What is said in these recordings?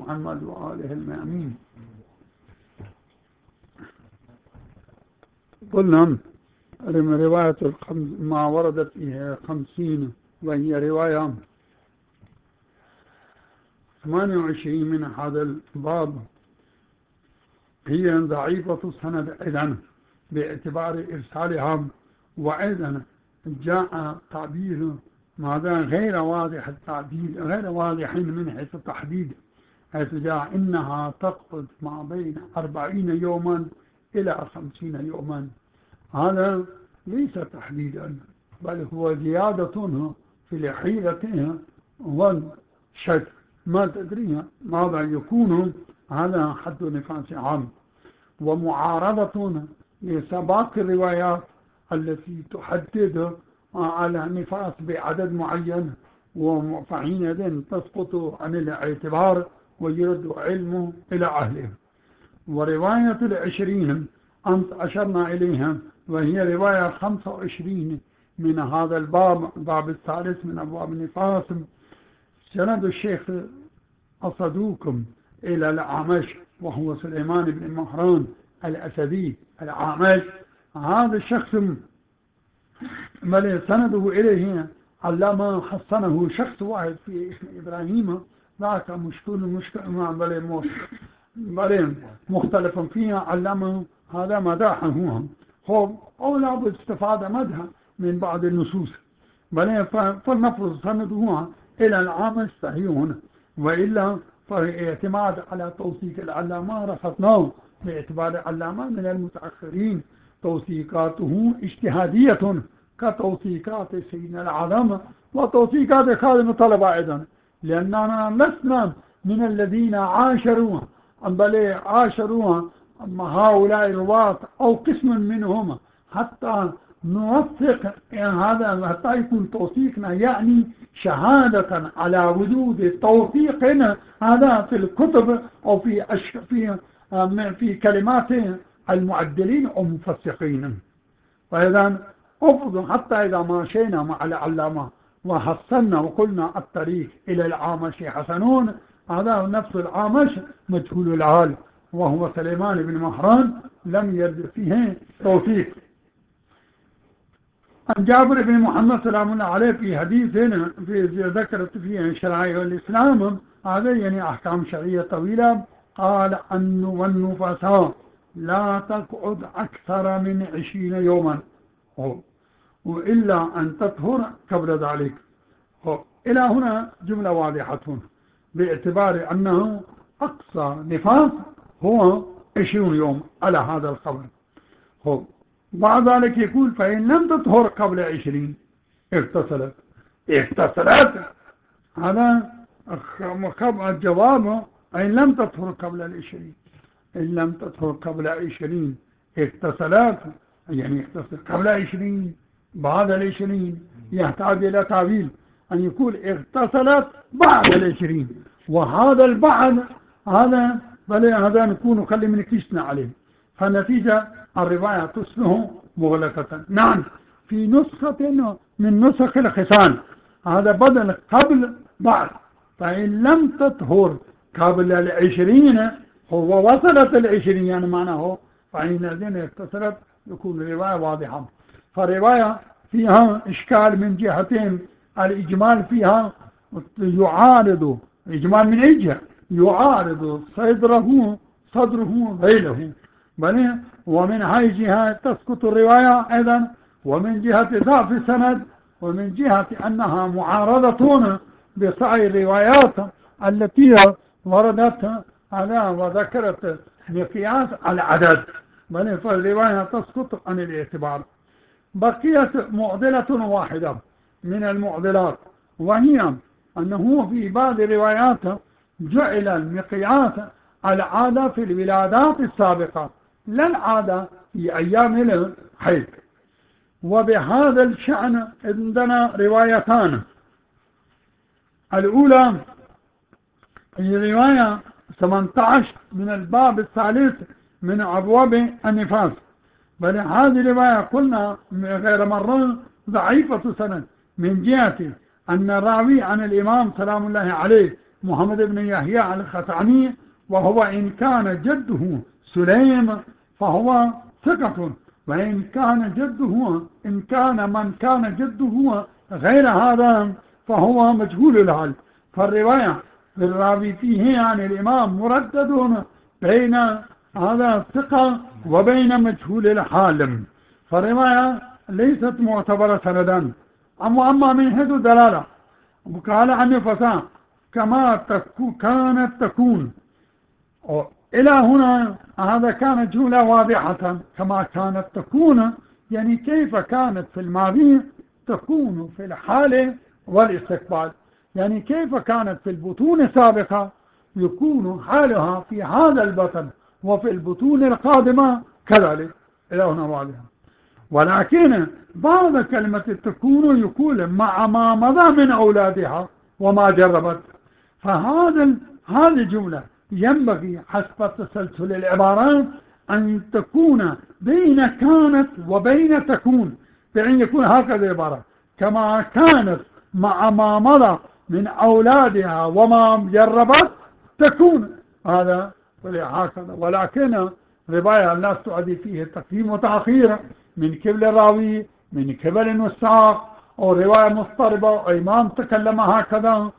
محمد وآله المأمين. قلنا رواية ما وردت فيها 50، وهي رواية 28 من هذا الباب، هي ضعيفة السند أيضا باعتبار إرسالها، وأيضا جاء تعبير ماذا غير واضح التعبير، غير واضح من حيث التحديد، حيث جاء إنها تقعد ما بين 40 يوما إلى 50 يوما. هذا ليس تحديدا، بل هو زيادة في حيلتها والشك، ما تدري ماذا يكون. هذا حد نفاس عام، ومعارضة لسباق الروايات التي تحدد على نفاس بعدد معين، وحينئذ تسقط عن الاعتبار ويرد علمه إلى أهله. ورواية 20 أنت أشرنا إليها، وهي رواية 25 من هذا الباب الثالث من أبواب النفاس. سند الشيخ الصدوق إلى الأعمش، وهو سليمان بن مهران الأسدي الأعمش. هذا الشخص سنده إليه علامة حسنه شخص واحد في اسم إبراهيم، ذاك مشكل مختلف فيها، علامه هذا مداحه هو أولى باستفادة مدها من بعض النصوص، فلنفرض سنده إلى العامش صحيح هنا، وإلا فاعتماد على توثيق العلامة رفضناه باعتبار العلامة من المتأخرين، توثيقاته اجتهادية كتوثيقات سيدنا العظام وتوثيقات خادم الطلبة أيضا، لأننا لسنا من الذين عاشروا بل عاشروا هؤلاء الرواة أو قسم منهم حتى نوثق هذا، حتى يكون توثيقنا يعني شهادة على وجود توثيق هذا في الكتب أو في كلمات المعدلين أو مفسقين. فإذا أفضل حتى إذا ماشينا مع العلامة وحصلنا وقلنا الطريق إلى العامش حسنون، هذا نفس العامش مجهول العال، وهو سليمان بن مهران لم يرد فيه توثيق. عن جابر بن محمد سلام الله عليه في حديث في ذكرت فيه شرائع الإسلام، هذا يعني أحكام شرعية طويلة، قال أن والنفساء لا تقعد أكثر من 20 يوما وإلا أن تطهر قبل ذلك. إلى هنا جملة واضحة باعتبار أنه أقصى نفاس هو 20 يوم على هذا القول. بعد ذلك يقول فإن لم تطهر قبل 20 اغتسلت. هذا الجواب إن لم تطهر قبل 20، إن لم تطهر قبل 20 اغتسلت، يعني اغتسل قبل 20 بعد 20 يحتاج إلى تعبير أن يقول اغتسلت بعد 20، وهذا البعد هذا هذا نكون خلي من كشنا عليه، فالنتيجة الرواية تصبح مغلقة. نعم في نسخة من نسخ الختان هذا بدل قبل بعد، فإن لم تطهر قبل 20 هو وصلت 20 يعني معناه فإن الذين اغتسلت يكون الرواية واضحة. فالرواية فيها إشكال من جهتين، الإجمال فيها يعارض، إجمال من أي جهة يعارض صدره ذيله، بل ومن هاي جهة تسقط الرواية أيضا، ومن جهة ضعف السند، ومن جهة أنها معارضة بسعي الروايات التي وردت على وذكرت مقياس العدد، بل فالرواية تسقط عن الاعتبار. بقيت معضلة واحدة من المعضلات، وهي أنه في بعض الروايات جعل المقياس العادة في الولادات السابقة لا العادة في أيام الحيض. وبهذا الشأن عندنا روايتان، الأولى هي رواية 18 من الباب الثالث من أبواب النفاس، بل هذه الرواية قلنا غير مرة ضعيفة سند من جهة أن الراوي عن الإمام سلام الله عليه محمد بن يحيى الخطعمي، وهو إن كان جده سليم فهو ثقة، وإن كان جده إن كان من كان جده غير هذا فهو مجهول الحال. فالرواية بالراوي فيه عن الإمام مردد بين هذا الثقة وبين مجهول الحال، فالرواية ليست معتبرة سندا. أما من حيث الدلالة وقال عن الفساء كما كانت تكون إلى هنا، هذا كانت جملة واضحة. كما كانت تكون يعني كيف كانت في الماضي تكون في الحال والاستقبال، يعني كيف كانت في البطون السابقة يكون حالها في هذا البطن وفي البطون القادمة كذلك. إلى هنا واضحة. ولكن بعض كلمة تكون يقول مع ما مضى من أولادها وما جربت، هذه الجملة ينبغي حسب تسلسل العبارات أن تكون بين كانت وبين تكون، بأن يكون هكذا العبارة كما كانت مع ما مضى من أولادها وما جربت تكون، هذا هكذا. ولكن رواية لا تؤدي فيه تقديم وتأخير من قبل الراوي من قبل النساق، أو رواية مضطربة أو إمام تكلم هكذا،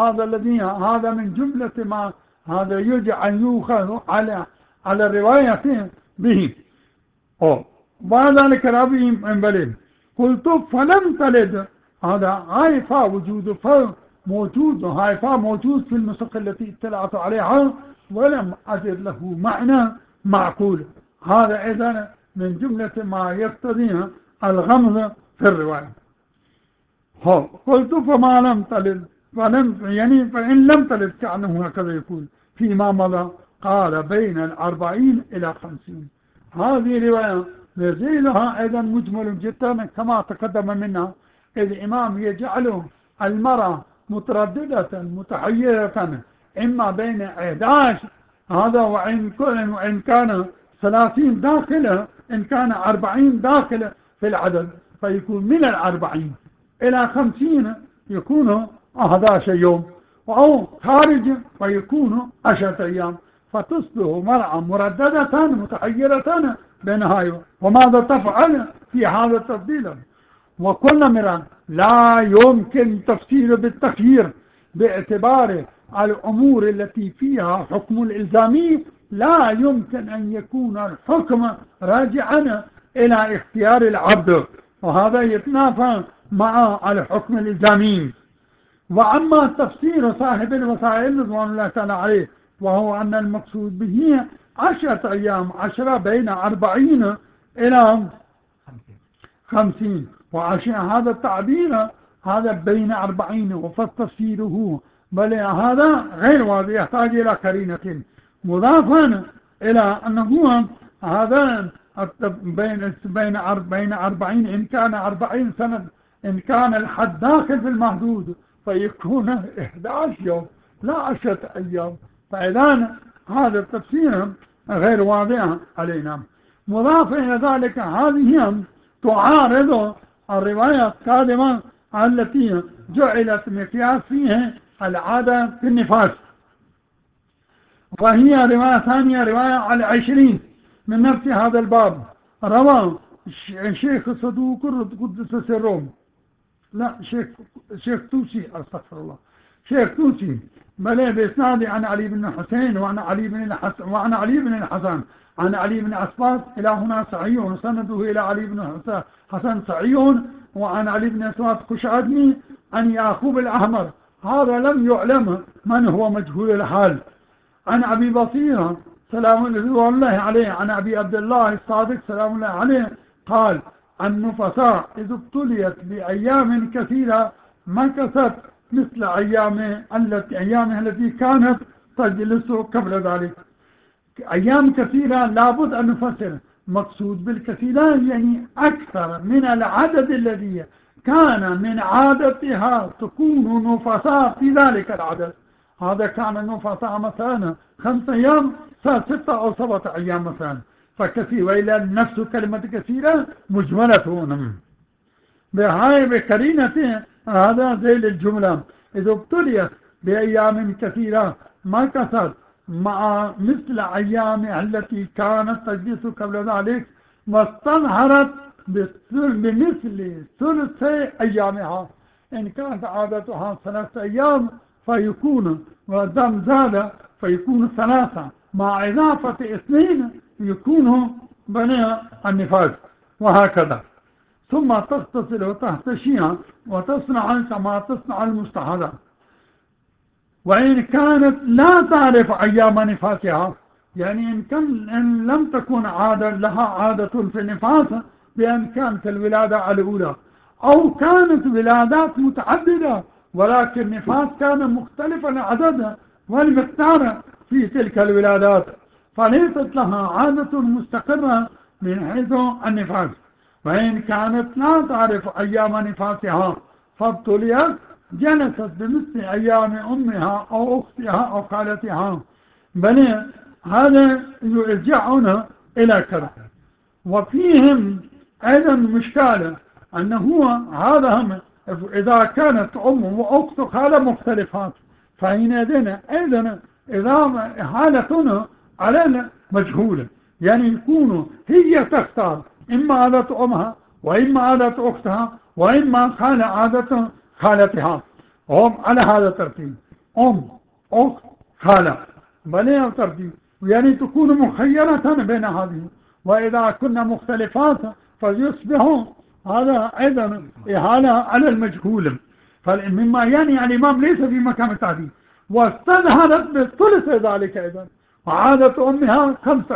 هذا من جملة ما هذا يجب أن يؤخذ على الرواية به. بعد ذلك الراوي من بلد قلت فلم تلد، هذا هايفا وجود موجود، هايفا موجود في النسخ التي اطلعت عليها ولم أجد له معنى معقول. هذا إذن من جملة ما يقتضي الغمز في الرواية. قلت فما لم تلد يعني فإن لم تلد كأنه هكذا يقول فيما مضى. قال بين 40 إلى 50. هذه رواية يزيلها أيضا مجمل جدا كما تقدم منا، إذ الإمام يجعل المرأة مترددة متحيرة إما بين 11 هذا وإن كان 30 داخله، إن كان 40 داخله في العدد فيكون من 40 إلى 50 يكون 11 يوم، أو خارج فيكون 10 أيام، فتصبح مرأة مرددة متحيرة بين هاي وماذا تفعل في هذا التفضيل. وكل مرة لا يمكن تفسير بالتخيير باعتبار الأمور التي فيها حكم الإلزامي، لا يمكن أن يكون الحكم راجعا إلى اختيار العبد، وهذا يتنافى مع الحكم الإلزامي. وأما تفسير صاحب الوسائل رضوان الله تعالى عليه وهو أن المقصود به 10 أيام، 10 بين 40 إلى 50، وعشان هذا التعبير هذا بين 40 وفتفسيره بل هذا غير واضح يحتاج إلى قرينة، مضافا إلى أنه هذا بين 40 إن كان 40 سنة، إن كان الحد داخل في المحدود فيكون 11 يوم لا 10 أيام، فإذا هذا التفسير غير واضح علينا. مضافا إلى ذلك هذه تعارض الرواية القادمة التي جعلت مقياس فيه العادة في النفاس، وهي رواية ثانية رواية على 20 من نفس هذا الباب. روى الشيخ صدوق قدس سره، لا شيخ توسي استغفر الله، شيخ توسي بل بإسناد عن علي بن الحسين وعن علي بن الحسن عن علي بن عسباط إلى هنا صحيح، وسنده إلى علي بن حسن صحيح، وعن علي بن عسباط كشادني عن يعقوب الأحمر، هذا لم يعلم من هو مجهول الحال. عن أبي بصيرة سلام الله عليه عن أبي عبد الله الصادق سلام الله عليه قال النفساء إذ ابتليت بأيام كثيرة مكثت مثل أيامها التي كانت تجلس قبل ذلك. أيام كثيرة لابد أن نفسر، مقصود بالكثيرة يعني أكثر من العدد الذي كان من عادتها تكون نفساء في ذلك العدد. هذا كان نفساء مثلا 5 أيام، 6 أو 7 أيام مثلا، فكثير، وإلى نفس كلمة كثيرة مجملة بهاي بكرينة هذا زي الجملة إذا ابتليت بأيام كثيرة ما كثر مع مثل أيامها التي كانت تجلس قبل ذلك، واستظهرت بمثل ثلثي أيامها. إن كانت عادتها 3 أيام فيكون، ودم زاد فيكون 3 مع إضافة 2 يكون بني النفاس، وهكذا. ثم تغتسل وتحتشيها وتصنع كما تصنع المستحاضة. وإن كانت لا تعرف أيام نفاسها، يعني إن لم تكن لها عادة في النفاس بأن كانت الولادة الأولى، أو كانت ولادات متعددة ولكن النفاس كان مختلفا عددها والمقدار في تلك الولادات، فليست لها عادة مستقرة من حيث النفاس. وإن كانت لا تعرف أيام نفاسها فابتليت، جلست بمثل أيام أمها أو أختها أو خالتها. بل هذا يرجعنا إلى كذا. وفيهم أيضا مشكلة أنه هذا إذا كانت أم وأخت خالة مختلفات، فحينئذ أيضا إذا حالتنا على المجهولة، يعني يكون هي تختار إما عادة أمها وإما عادة أختها وإما عادة خالتها، هم على هذا الترتيب، أم أخت خالة، بل ترتيب، يعني تكون مخيرة بين هذه. وإذا كنا مختلفات فيصبح هذا أيضا إهانة على المجهول. فمما يعني الإمام ليس في مكان التعديل، واستظهرت بالثلث ذلك أيضا، وعادة أمها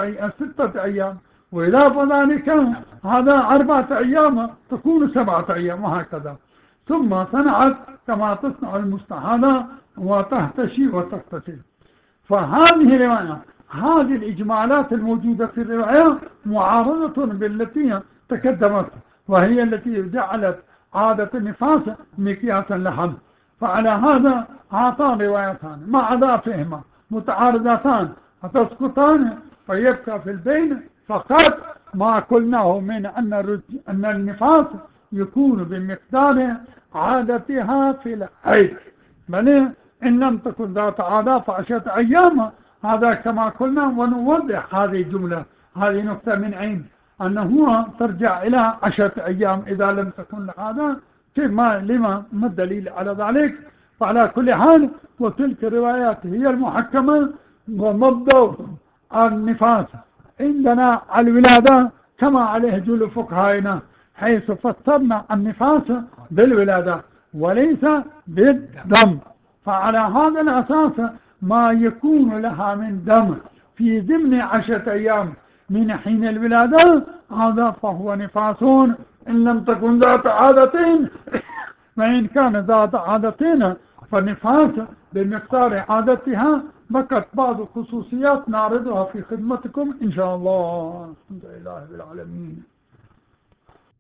6 أيام، وإضافة ذلك هذا 4 أيام تكون 7 أيام، وهكذا. ثم صنعت كما تصنع المستحاضة وتحتشي وتغتسل. فهذه الرواية، هذه الإجمالات الموجودة في الرواية معارضة بالتي تقدمت، وهي التي جعلت عادة النفاس مقياسا لها. فعلى هذا هاتان روايتان مع ذاتهما متعارضتان فتسقطان، فيبقى في البين فقط ما قلناه من أن النفاس يكون بمقدار عادتها في الحيض، بل إن لم تكن ذات عادة ف10 أيام. هذا كما قلنا، ونوضح هذه الجملة، هذه نقطة من عين أنه ترجع إلى 10 أيام إذا لم تكن العادة. لما ما الدليل على ذلك؟ فعلى كل حال، وتلك الروايات هي المحكمة. ومبدأ النفاس عندنا الولادة كما عليه جل فقهائنا، حيث فسرنا النفاس بالولادة وليس بالدم. فعلى هذا الأساس ما يكون لها من دم في ضمن 10 أيام من حين الولادة، هذا فهو نفاس إن لم تكن ذات عادتين. وإن كان ذات عادتين فالنفاس بمقدار عادتها. بقت بعض الخصوصيات نعرضها في خدمتكم إن شاء الله. الحمد لله رب العالمين.